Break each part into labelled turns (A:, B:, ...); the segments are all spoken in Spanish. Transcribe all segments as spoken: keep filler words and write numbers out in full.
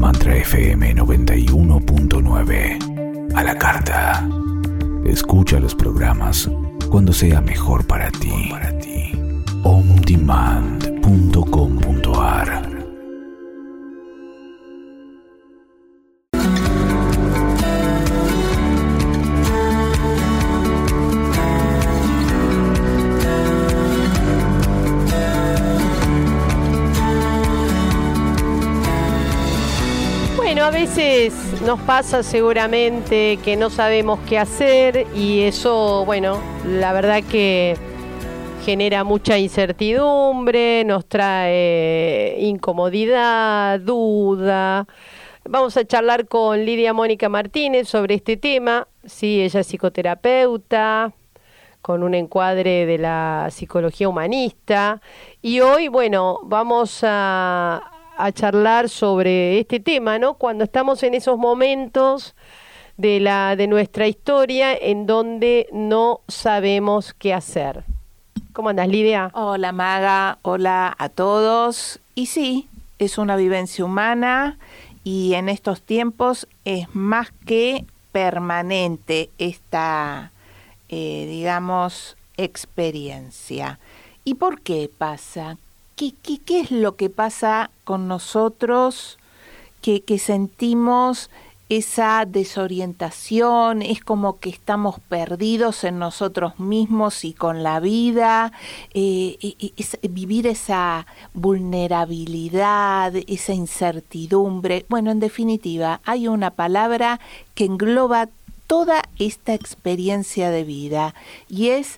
A: Mantra F M noventa y uno punto nueve. A la carta. Escucha los programas cuando sea mejor para ti. on demand punto com punto a r.
B: Bueno, a veces nos pasa seguramente que no sabemos qué hacer y eso, bueno, la verdad que genera mucha incertidumbre, nos trae incomodidad, duda. Vamos a charlar con Lidia Mónica Martínez sobre este tema. Sí, ella es psicoterapeuta, con un encuadre de la psicología humanista. Y hoy, bueno, vamos a, a charlar sobre este tema, ¿no? Cuando estamos en esos momentos de, la, de nuestra historia en donde no sabemos qué hacer. ¿Cómo andas, Lidia?
C: Hola, Maga. Hola a todos. Y sí, es una vivencia humana y en estos tiempos es más que permanente esta, eh, digamos, experiencia. ¿Y por qué pasa? ¿Qué, qué, qué es lo que pasa con nosotros que, que sentimos esa desorientación? Es como que estamos perdidos en nosotros mismos y con la vida, eh, es vivir esa vulnerabilidad, esa incertidumbre. Bueno, en definitiva, hay una palabra que engloba toda esta experiencia de vida y es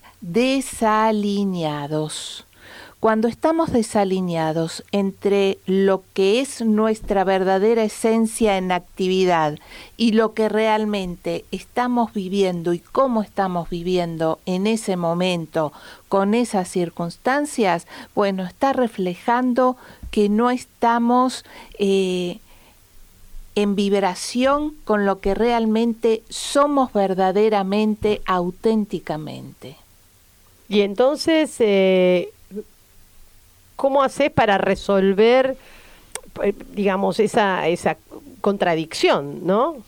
C: desalineados. Cuando estamos desalineados entre lo que es nuestra verdadera esencia en actividad y lo que realmente estamos viviendo y cómo estamos viviendo en ese momento con esas circunstancias, bueno, está reflejando que no estamos eh, en vibración con lo que realmente somos verdaderamente, auténticamente.
B: Y entonces, eh, ¿cómo haces para resolver, digamos, esa, esa contradicción, ¿no?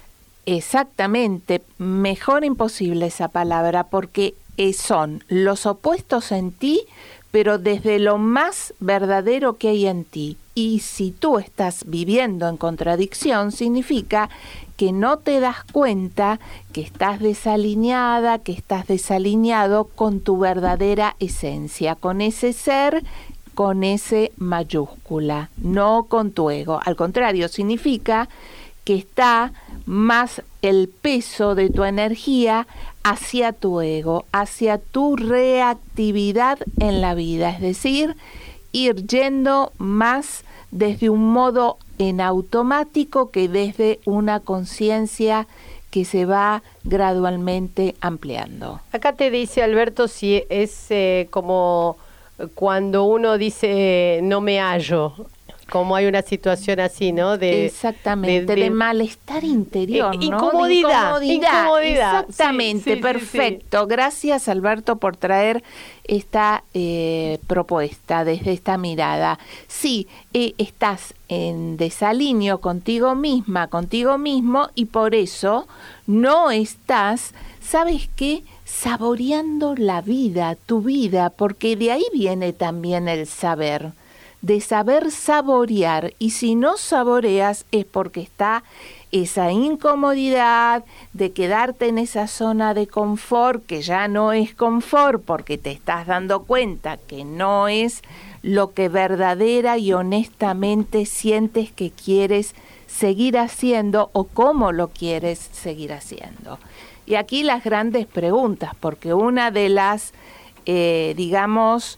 C: Exactamente, mejor imposible esa palabra, porque son los opuestos en ti, pero desde lo más verdadero que hay en ti. Y si tú estás viviendo en contradicción, significa que no te das cuenta que estás desalineada, que estás desalineado con tu verdadera esencia, con ese ser, con ese mayúscula, no con tu ego. Al contrario, significa que está más el peso de tu energía hacia tu ego, hacia tu reactividad en la vida, es decir, ir yendo más desde un modo en automático que desde una conciencia que se va gradualmente ampliando.
B: Acá te dice Alberto si es eh, como cuando uno dice no me hallo, como hay una situación así, ¿no? De,
C: Exactamente, de, de, de malestar interior,
B: eh,
C: ¿no?
B: Incomodidad,
C: de incomodidad,
B: incomodidad.
C: Exactamente,
B: sí, sí,
C: perfecto.
B: Sí, sí.
C: Gracias, Alberto, por traer esta eh, propuesta desde esta mirada. Sí, eh, estás en desalineo contigo misma, contigo mismo, y por eso no estás, ¿sabes qué?, saboreando la vida, tu vida, porque de ahí viene también el saber, de saber saborear, y si no saboreas es porque está esa incomodidad de quedarte en esa zona de confort, que ya no es confort porque te estás dando cuenta que no es lo que verdadera y honestamente sientes que quieres seguir haciendo o cómo lo quieres seguir haciendo. Y aquí las grandes preguntas, porque una de las, eh, digamos,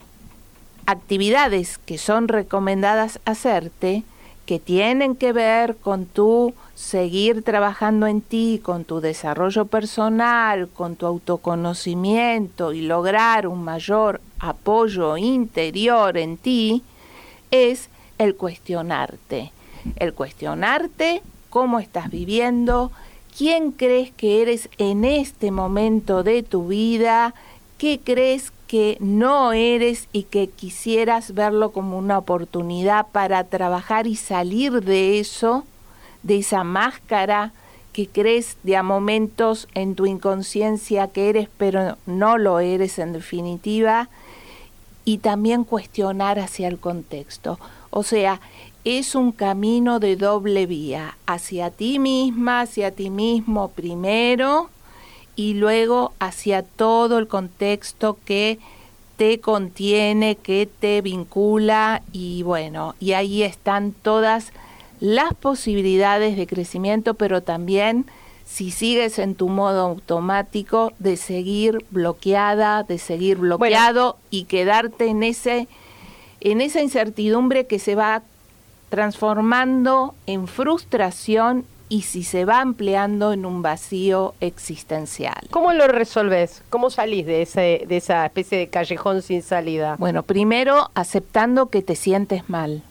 C: actividades que son recomendadas hacerte, que tienen que ver con tu seguir trabajando en ti, con tu desarrollo personal, con tu autoconocimiento y lograr un mayor apoyo interior en ti, es el cuestionarte. El cuestionarte cómo estás viviendo, quién crees que eres en este momento de tu vida, qué crees que no eres y que quisieras verlo como una oportunidad para trabajar y salir de eso, de esa máscara que crees de a momentos en tu inconsciencia que eres, pero no lo eres en definitiva, y también cuestionar hacia el contexto. O sea, es un camino de doble vía, hacia ti misma, hacia ti mismo primero, y luego hacia todo el contexto que te contiene, que te vincula, y bueno, y ahí están todas las posibilidades de crecimiento, pero también si sigues en tu modo automático de seguir bloqueada, de seguir bloqueado, bueno, y quedarte en ese, en esa incertidumbre que se va transformando en frustración y si se va ampliando en un vacío existencial.
B: ¿Cómo lo resolvés? ¿Cómo salís de ese, de esa especie de callejón sin salida?
C: Bueno, primero aceptando que te sientes mal.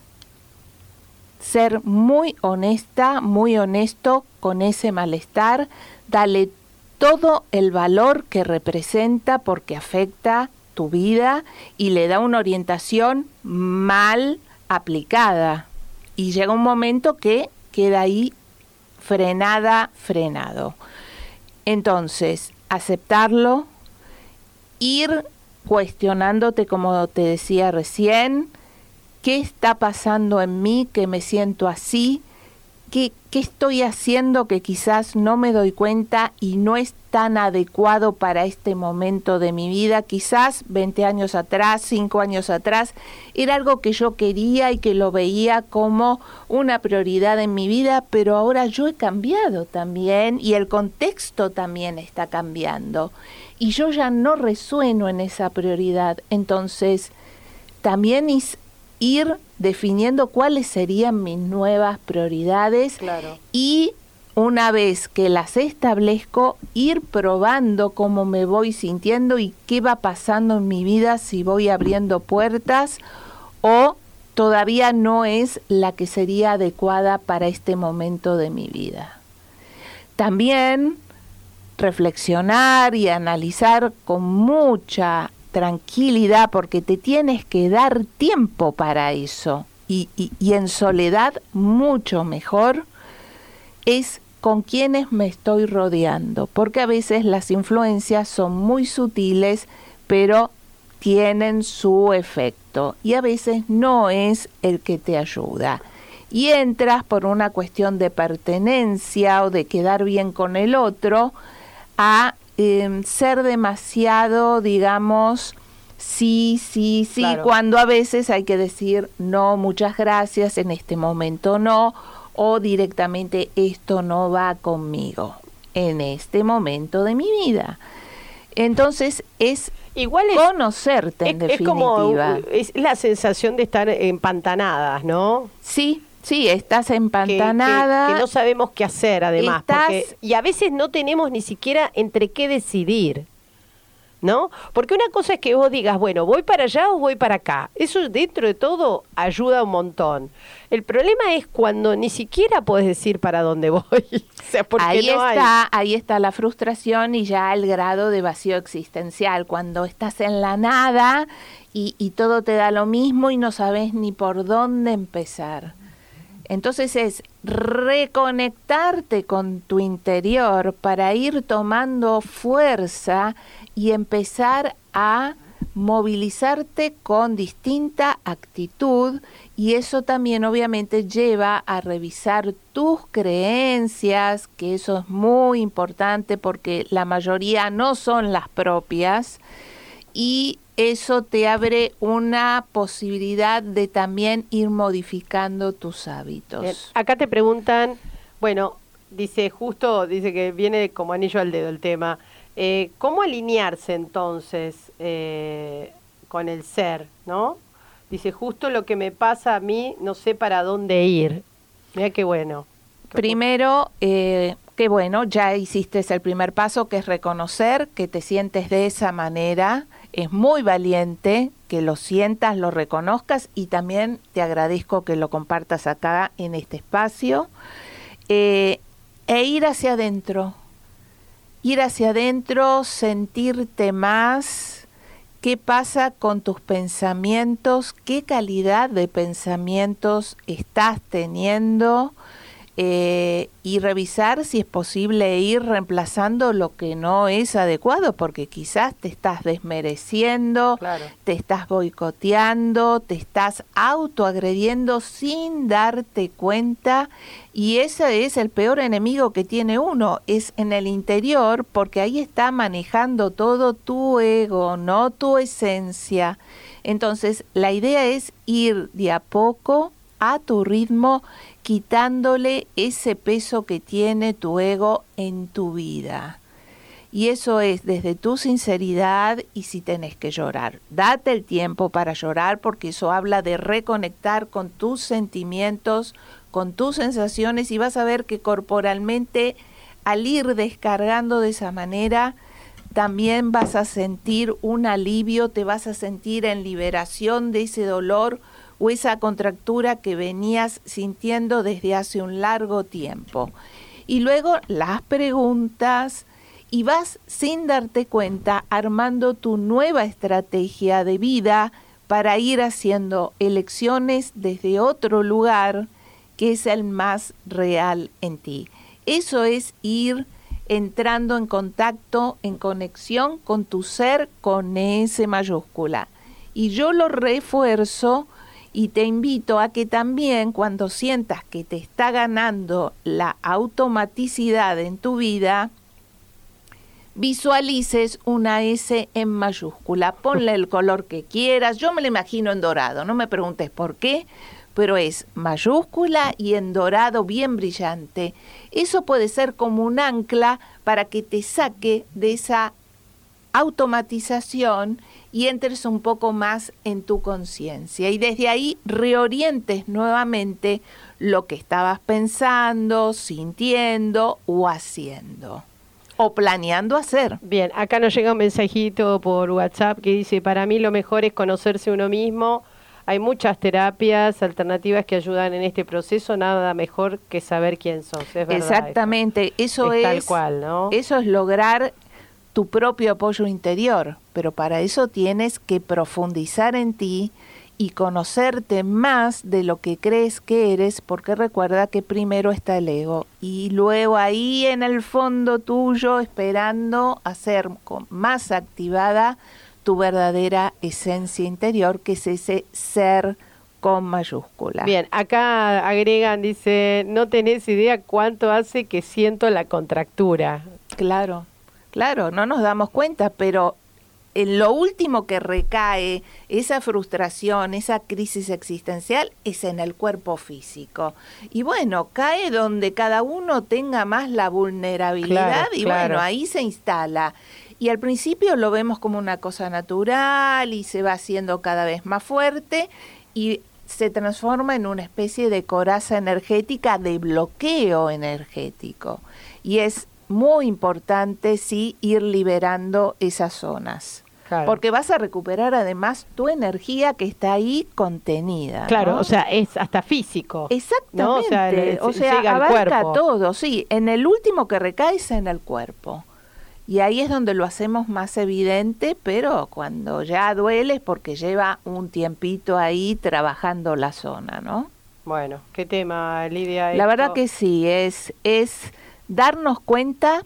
C: Ser muy honesta, muy honesto con ese malestar, dale todo el valor que representa porque afecta tu vida y le da una orientación mal aplicada. Y llega un momento que queda ahí frenada, frenado. Entonces, aceptarlo, ir cuestionándote, como te decía recién, ¿qué está pasando en mí que me siento así? ¿Qué, qué estoy haciendo que quizás no me doy cuenta y no es tan adecuado para este momento de mi vida? Quizás veinte años atrás, cinco años atrás, era algo que yo quería y que lo veía como una prioridad en mi vida, pero ahora yo he cambiado también y el contexto también está cambiando. Y yo ya no resueno en esa prioridad. Entonces, también es ir definiendo cuáles serían mis nuevas prioridades,
B: claro,
C: y una vez que las establezco, ir probando cómo me voy sintiendo y qué va pasando en mi vida, si voy abriendo puertas o todavía no es la que sería adecuada para este momento de mi vida. También reflexionar y analizar con mucha tranquilidad, porque te tienes que dar tiempo para eso, y, y, y en soledad mucho mejor, es con quienes me estoy rodeando, porque a veces las influencias son muy sutiles, pero tienen su efecto, y a veces no es el que te ayuda. Y entras por una cuestión de pertenencia o de quedar bien con el otro, a Eh, ser demasiado, digamos, sí, sí, sí, claro, cuando a veces hay que decir no, muchas gracias, en este momento no, o directamente esto no va conmigo en este momento de mi vida. Entonces es
B: igual es,
C: conocerte en
B: es,
C: definitiva.
B: Es como es la sensación de estar empantanadas, ¿no?
C: Sí. Sí, estás empantanada.
B: Que, que, que no sabemos qué hacer, además.
C: Estás...
B: Porque, y a veces no tenemos ni siquiera entre qué decidir, ¿no? Porque una cosa es que vos digas, bueno, ¿voy para allá o voy para acá? Eso dentro de todo ayuda un montón. El problema es cuando ni siquiera podés decir para dónde voy. O sea, porque
C: ahí
B: no
C: está,
B: hay.
C: ahí está la frustración y ya el grado de vacío existencial. Cuando estás en la nada y, y todo te da lo mismo y no sabes ni por dónde empezar. Entonces es reconectarte con tu interior para ir tomando fuerza y empezar a movilizarte con distinta actitud, y eso también obviamente lleva a revisar tus creencias, que eso es muy importante porque la mayoría no son las propias, y eso te abre una posibilidad de también ir modificando tus hábitos.
B: Bien. Acá te preguntan, bueno, dice justo, dice que viene como anillo al dedo el tema, eh, ¿cómo alinearse entonces eh, con el ser, no? Dice, justo lo que me pasa a mí, no sé para dónde ir. Mira qué bueno.
C: Primero, eh, qué bueno, ya hiciste el primer paso, que es reconocer que te sientes de esa manera. Es muy valiente que lo sientas, lo reconozcas, y también te agradezco que lo compartas acá en este espacio. Eh, e ir hacia adentro, ir hacia adentro, sentirte más qué pasa con tus pensamientos, qué calidad de pensamientos estás teniendo, eh, y revisar si es posible ir reemplazando lo que no es adecuado, porque quizás te estás desmereciendo,
B: Claro.
C: te estás boicoteando, te estás autoagrediendo sin darte cuenta, y ese es el peor enemigo que tiene uno, es en el interior, porque ahí está manejando todo tu ego, no tu esencia. Entonces, la idea es ir de a poco, a tu ritmo, quitándole ese peso que tiene tu ego en tu vida. Y eso es desde tu sinceridad, y si tenés que llorar, date el tiempo para llorar, porque eso habla de reconectar con tus sentimientos, con tus sensaciones, y vas a ver que corporalmente, al ir descargando de esa manera, también vas a sentir un alivio, te vas a sentir en liberación de ese dolor o esa contractura que venías sintiendo desde hace un largo tiempo. Y luego las preguntas, y vas sin darte cuenta armando tu nueva estrategia de vida para ir haciendo elecciones desde otro lugar que es el más real en ti. Eso es ir entrando en contacto, en conexión con tu ser, con S mayúscula. Y yo lo refuerzo y te invito a que también, cuando sientas que te está ganando la automaticidad en tu vida, visualices una S en mayúscula. Ponle el color que quieras. Yo me lo imagino en dorado, no me preguntes por qué, pero es mayúscula y en dorado bien brillante. Eso puede ser como un ancla para que te saque de esa automatización y entres un poco más en tu conciencia, y desde ahí reorientes nuevamente lo que estabas pensando, sintiendo o haciendo o planeando hacer.
B: Bien, acá nos llega un mensajito por WhatsApp que dice: para mí lo mejor es conocerse uno mismo. Hay muchas terapias alternativas que ayudan en este proceso, nada mejor que saber quién sos. Es verdad.
C: Exactamente, eso, eso es,
B: es tal cual, ¿no?
C: Eso es lograr tu propio apoyo interior, pero para eso tienes que profundizar en ti y conocerte más de lo que crees que eres, porque recuerda que primero está el ego y luego ahí en el fondo tuyo esperando a ser más activada tu verdadera esencia interior, que es ese ser con mayúscula.
B: Bien, acá agregan, dice: no tenés idea cuánto hace que siento la contractura.
C: Claro. Claro, no nos damos cuenta, pero en lo último que recae esa frustración, esa crisis existencial, es en el cuerpo físico. Y bueno, cae donde cada uno tenga más la vulnerabilidad,
B: claro,
C: y
B: claro.
C: bueno, ahí se instala. Y al principio lo vemos como una cosa natural y se va haciendo cada vez más fuerte y se transforma en una especie de coraza energética, de bloqueo energético. Y es muy importante, sí, ir liberando esas zonas. Claro. Porque vas a recuperar además tu energía que está ahí contenida.
B: Claro,
C: ¿no?
B: O sea, es hasta físico.
C: Exactamente.
B: ¿No? O sea, le,
C: o sea
B: llega al
C: abarca
B: cuerpo.
C: todo, sí. En el último que recae es en el cuerpo. Y ahí es donde lo hacemos más evidente, pero cuando ya duele es porque lleva un tiempito ahí trabajando la zona, ¿no?
B: Bueno, qué tema, Lidia.
C: La
B: esto.
C: verdad que sí, es... es darnos cuenta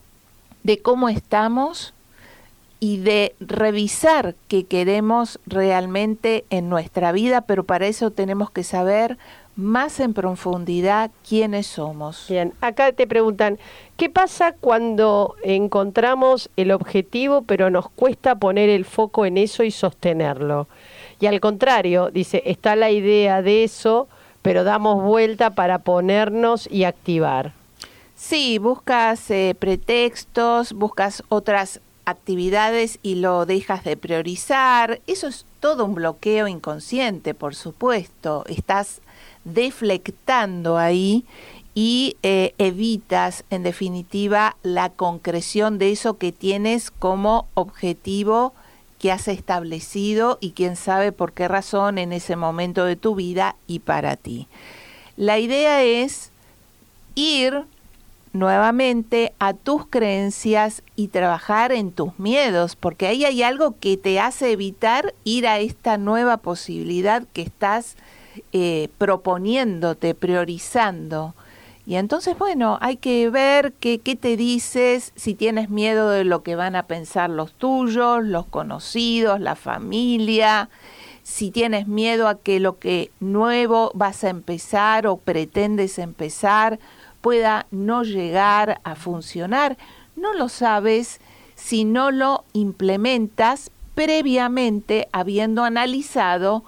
C: de cómo estamos y de revisar qué queremos realmente en nuestra vida, pero para eso tenemos que saber más en profundidad quiénes somos.
B: Bien, acá te preguntan, ¿qué pasa cuando encontramos el objetivo pero nos cuesta poner el foco en eso y sostenerlo? Y al contrario, dice, está la idea de eso, pero damos vuelta para ponernos y activar.
C: Sí, buscas eh, pretextos, buscas otras actividades y lo dejas de priorizar. Eso es todo un bloqueo inconsciente, por supuesto. Estás deflectando ahí y eh, evitas, en definitiva, la concreción de eso que tienes como objetivo que has establecido y quién sabe por qué razón en ese momento de tu vida y para ti. La idea es ir nuevamente a tus creencias y trabajar en tus miedos, porque ahí hay algo que te hace evitar ir a esta nueva posibilidad que estás eh, proponiéndote, priorizando. Y entonces, bueno, hay que ver qué, qué te dices, si tienes miedo de lo que van a pensar los tuyos, los conocidos, la familia, si tienes miedo a que lo que nuevo vas a empezar o pretendes empezar pueda no llegar a funcionar. No lo sabes si no lo implementas previamente habiendo analizado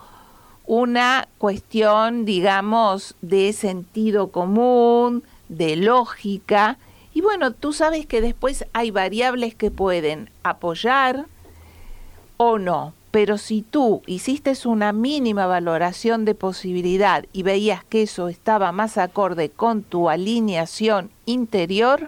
C: una cuestión, digamos, de sentido común, de lógica. Y bueno, tú sabes que después hay variables que pueden apoyar o no. Pero si tú hiciste una mínima valoración de posibilidad y veías que eso estaba más acorde con tu alineación interior,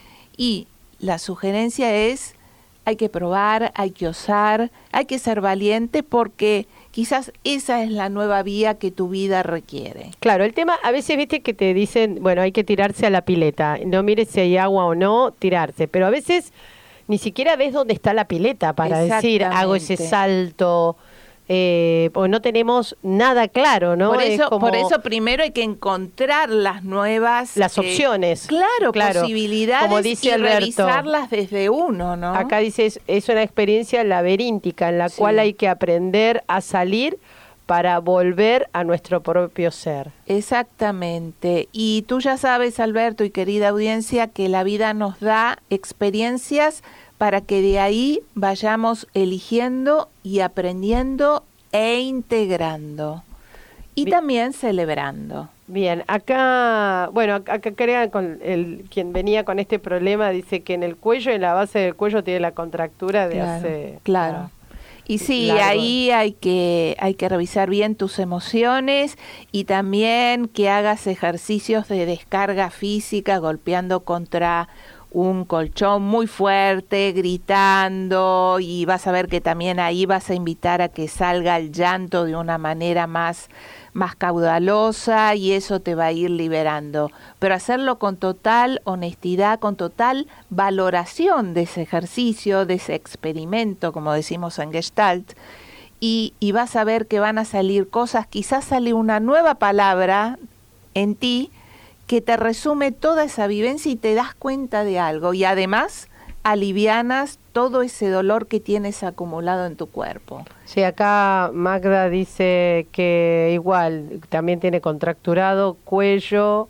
C: y la sugerencia es, hay que probar, hay que osar, hay que ser valiente, porque quizás esa es la nueva vía que tu vida requiere.
B: Claro, el tema, a veces viste que te dicen, bueno, hay que tirarse a la pileta, no mires si hay agua o no, tirarse, pero a veces ni siquiera ves dónde está la pileta para decir, hago ese salto, eh, porque no tenemos nada claro, ¿no?
C: Por eso,
B: es como
C: por eso primero hay que encontrar las nuevas...
B: Las eh, opciones.
C: Claro, claro, posibilidades,
B: como dice
C: y
B: Alberto,
C: revisarlas desde uno, ¿no?
B: Acá dice, es, es una experiencia laberíntica en la sí. cual hay que aprender a salir para volver a nuestro propio ser.
C: Exactamente. Y tú ya sabes, Alberto y querida audiencia, que la vida nos da experiencias para que de ahí vayamos eligiendo y aprendiendo e integrando. Y Bien. también celebrando.
B: Bien, acá, bueno, acá crean con el quien venía con este problema, dice que en el cuello, en la base del cuello tiene la contractura de
C: claro,
B: hace...
C: Claro. Ah, Y sí,
B: largo.
C: ahí hay que, hay que revisar bien tus emociones y también que hagas ejercicios de descarga física golpeando contra un colchón muy fuerte, gritando, y vas a ver que también ahí vas a invitar a que salga el llanto de una manera más, más caudalosa, y eso te va a ir liberando. Pero hacerlo con total honestidad, con total valoración de ese ejercicio, de ese experimento, como decimos en Gestalt, y, y vas a ver que van a salir cosas, quizás sale una nueva palabra en ti que te resume toda esa vivencia y te das cuenta de algo, y además alivianas todo ese dolor que tienes acumulado en tu cuerpo.
B: Sí, acá Magda dice que igual también tiene contracturado cuello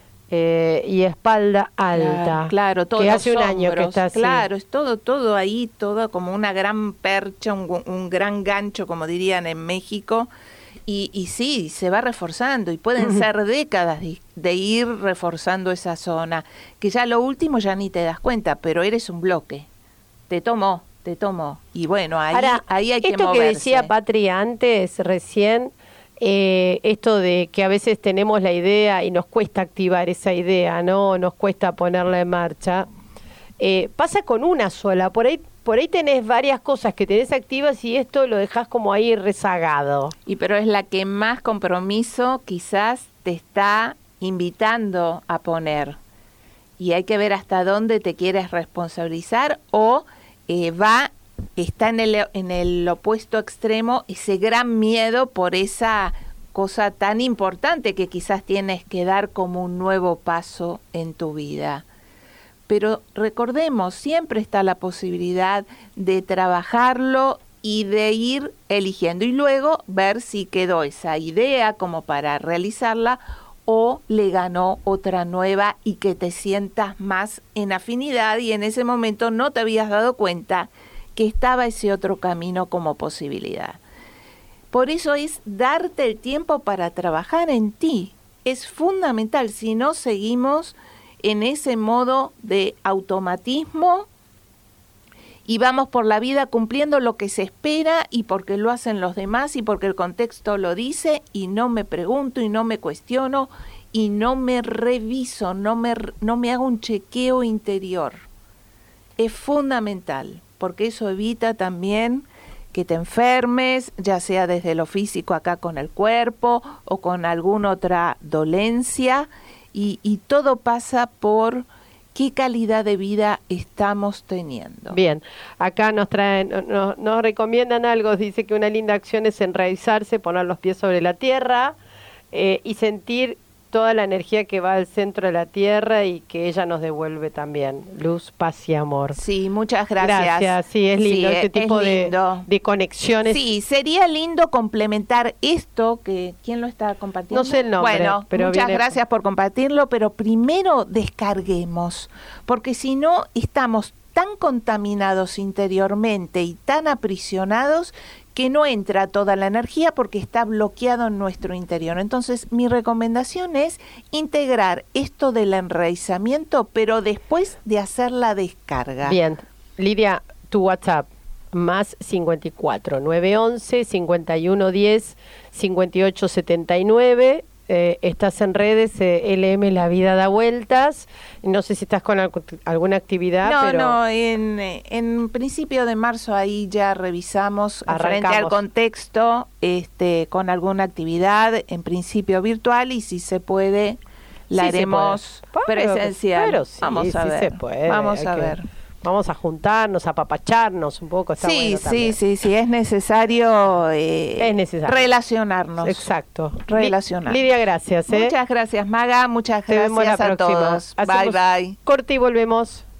B: eh, y espalda alta.
C: Claro, claro, todo
B: que hace un año que está así.
C: Claro, es todo, todo ahí, todo como una gran percha, un, un gran gancho, como dirían en México. Y, y sí, se va reforzando, y pueden ser décadas de, de ir reforzando esa zona, que ya lo último ya ni te das cuenta, pero eres un bloque. Te tomó, te tomó. Y bueno, ahí,
B: Ahora,
C: ahí hay que
B: esto
C: moverse.
B: que decía Patri antes, recién, eh, esto de que a veces tenemos la idea y nos cuesta activar esa idea, ¿no? Nos cuesta ponerla en marcha. Eh, pasa con una sola, por ahí por ahí tenés varias cosas que tenés activas y esto lo dejás como ahí rezagado.
C: Y pero es la que más compromiso quizás te está invitando a poner. Y hay que ver hasta dónde te quieres responsabilizar, o eh, va, está en el, en el opuesto extremo ese gran miedo por esa cosa tan importante que quizás tienes que dar como un nuevo paso en tu vida. Pero recordemos, siempre está la posibilidad de trabajarlo y de ir eligiendo, y luego ver si quedó esa idea como para realizarla o le ganó otra nueva y que te sientas más en afinidad, y en ese momento no te habías dado cuenta que estaba ese otro camino como posibilidad. Por eso es darte el tiempo para trabajar en ti. Es fundamental, si no seguimos en ese modo de automatismo y vamos por la vida cumpliendo lo que se espera y porque lo hacen los demás y porque el contexto lo dice, y no me pregunto y no me cuestiono y no me reviso, no me, no me hago un chequeo interior. Es fundamental, porque eso evita también que te enfermes, ya sea desde lo físico acá con el cuerpo o con alguna otra dolencia. Y, y todo pasa por qué calidad de vida estamos teniendo.
B: Bien, acá nos traen, nos, nos recomiendan algo, dice que una linda acción es enraizarse, poner los pies sobre la tierra eh, y sentir toda la energía que va al centro de la tierra y que ella nos devuelve también, luz, paz y amor.
C: Sí, muchas gracias.
B: Gracias, sí, es lindo
C: sí,
B: ese
C: es,
B: tipo
C: es
B: de,
C: lindo.
B: de conexiones.
C: Sí, sería lindo complementar esto, que ¿quién lo está compartiendo?
B: No sé el nombre,
C: bueno,
B: pero
C: muchas
B: viene...
C: gracias por compartirlo, pero primero descarguemos, porque si no estamos tan contaminados interiormente y tan aprisionados que no entra toda la energía porque está bloqueado en nuestro interior. Entonces, mi recomendación es integrar esto del enraizamiento, pero después de hacer la descarga.
B: Bien, Lidia, tu WhatsApp, más cincuenta y cuatro, nueve once, cincuenta y uno diez, cincuenta y ocho setenta y nueve. Eh, estás en redes, eh, L M La Vida Da Vueltas. No sé si estás con al- alguna actividad.
C: No,
B: pero
C: no, en, en principio de marzo ahí ya revisamos frente al
B: Arrancamos.
C: contexto, este, con alguna actividad, en principio virtual, y si se puede, la
B: Sí se
C: haremos
B: puede. Pero-
C: presencial.
B: pero sí,
C: vamos a
B: sí
C: ver.
B: se puede,
C: Vamos
B: hay
C: a
B: que-
C: ver.
B: Vamos a juntarnos, a papacharnos un poco. Está
C: Sí,
B: bueno
C: sí,
B: también.
C: sí, sí, es necesario, eh,
B: Es necesario.
C: relacionarnos.
B: Exacto.
C: Relacionar.
B: Li- Lidia, gracias. ¿eh?
C: Muchas gracias, Maga, muchas
B: Te vemos
C: gracias
B: la
C: a
B: próxima.
C: todos. Bye,
B: Hacemos
C: bye.
B: corte y volvemos.